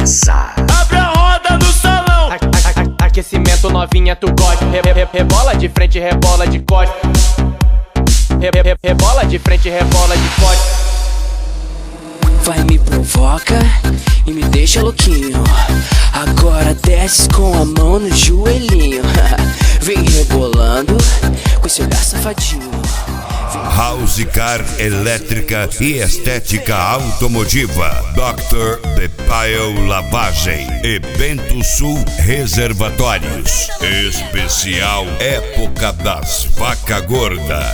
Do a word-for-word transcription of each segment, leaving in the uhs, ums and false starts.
começar. Abre a roda no salão. A, a, a, aquecimento novinha, tu gosta. Re, re, rebola de frente, rebola de costa. Re, re, rebola de frente, rebola de costa. Vai, me provoca e me deixa louquinho. Agora desce com a mão no joelhinho. Vem rebolando com esse olhar safadinho. House Car Elétrica e Estética Automotiva. doutor Bepael Lavagem e Bento Sul Reservatórios. Especial Época das Vaca Gorda.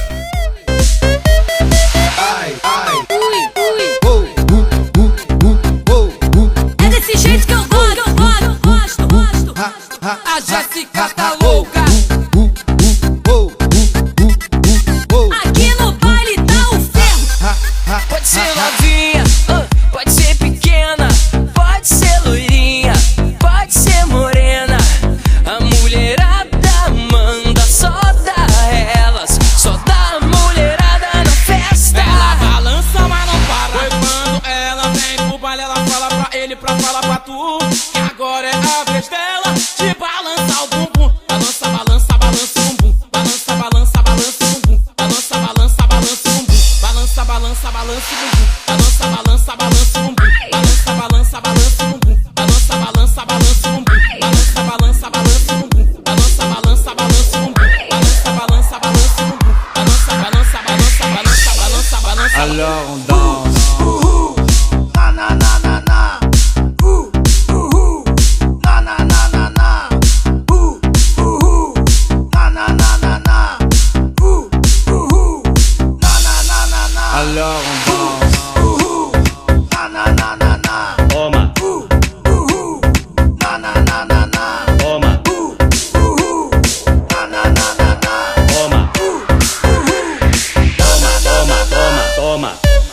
Ai, ai, Ui, ui. oh, uh, uh, uh, oh, uh. É desse jeito que eu gosto, eu gosto, gosto, gosto. Ha, ha, A Jéssica tá oh, louca. uh, uh, uh, oh, uh, uh, uh, oh. Aqui no baile tá o ferro. Ha, ha, Pode ser ha, ha. novinha, ah, pode ser pequena, pode ser loirinha, pode ser morena. A mulherada manda, só dá elas, só dá mulherada na festa. Ela balança, mas não para. Foi quando ela vem pro baile, ela fala pra ele pra falar pra tu que agora é a vez dela de balançar o bumbum. Balança, balança, balança o bumbum. Balança, balança, balança o bumbum. Balança, balança, balança o bumbum. Balança, balança, balança o bumbum. Balança, balança, balança o bumbum. Balança, balança, balança o bumbum. Balança, balança, balança o bumbum. Balança, balança, balança o bumbum. Balança, balança, balança o bumbum. Balança, balança, balança o bumbum. Balança, balança, balança, balança, balança, balança. Alors on danse. Na na na na na. Uh, uh, uh. Na na na na na. Uh, uh, uh. Na na na na na. Uh, uh, uh. Na na na na na. Alors on danse. Na na na na na. Toma, Uh, uh, uh. Na na na na na. toma, Uh, uh, uh. Na na na na na. toma, Uh, uh, uh. toma, toma, toma, toma.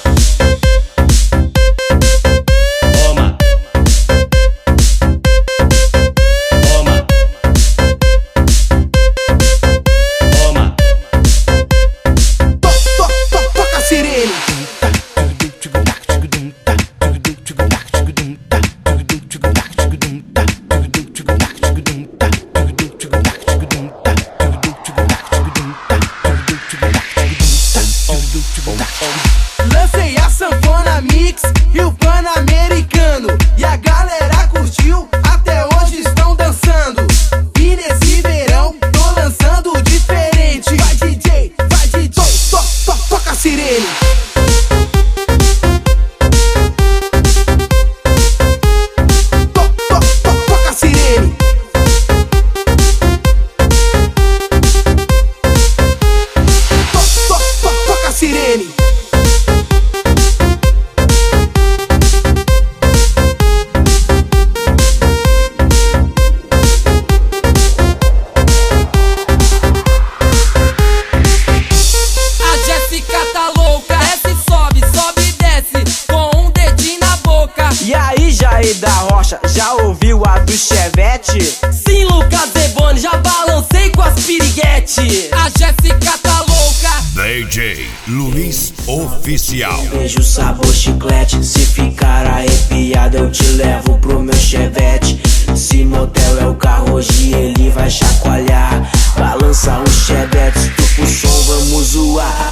Toma. Toma. Toma. To, to, to, toca a sirene. Lancei a sanfona mix e o pan-americano, e a galera curtiu, até hoje estão dançando. E nesse verão tô lançando diferente. Vai D J, vai D J, to, to, to, toca a sirene. To, to, to, toca a sirene. To, to, to, toca a sirene. A Jéssica tá louca, desce, sobe, sobe e desce, com um dedinho na boca. E aí, Jair da Rocha, já ouviu a do Chevette? Sim, Lucas Eboni, já balancei com as piriguete. A Jéssica tá louca. D J Luiz Oficial. Beijo sabor chiclete, se ficar arrepiado eu te levo pro meu Chevette. Se motel é o carro, hoje ele vai chacoalhar. Balança o Chevette, tu o som, vamos zoar.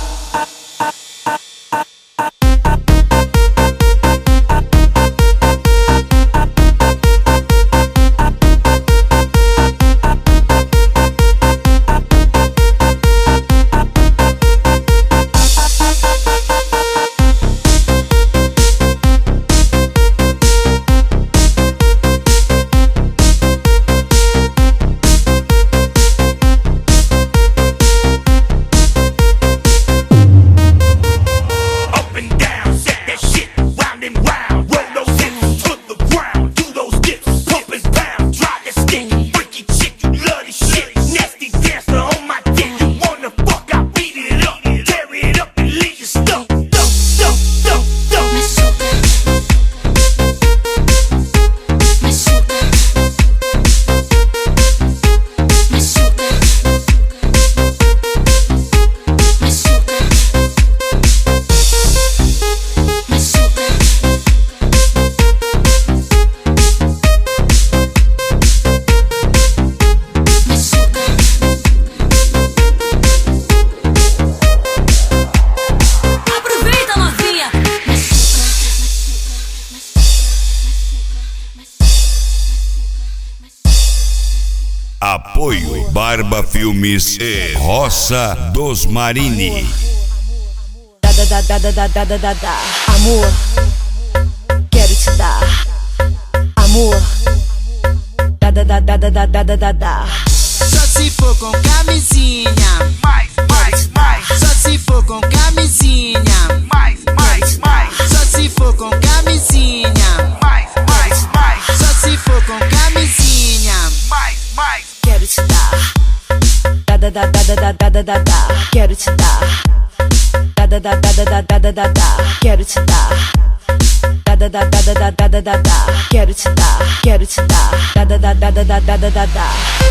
Apoio Barba Filmes e Roça dos Marini. Da da da da da da da da da. Amor, quero te dar. Amor, da da da da da da da da da. Só se for com camisinha. Mais, mais, mais. Só se for com camisinha. Mais, mais, mais. Só se for com camisinha. Mais, mais, mais. Só se for com camisinha. Mais, mais. Quero te dar. Da da da da da da da da da. Quero te dar. Da da da da da da da da da. Quero te dar. Da da da da da da da da da. Quero te dar. Quero te dar. Da da da da da da da da da.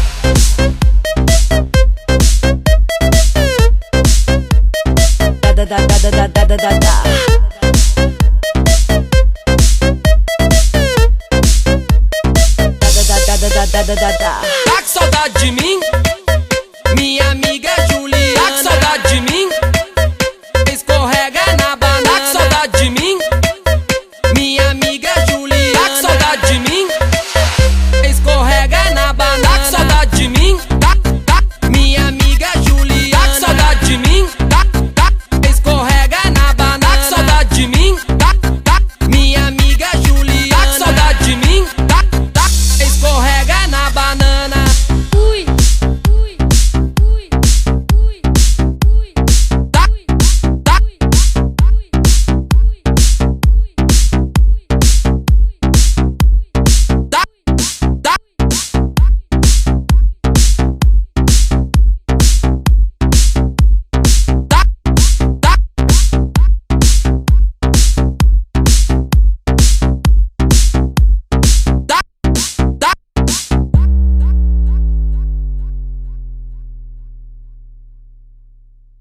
Da da da da da da da da da. Tá com saudade de mim?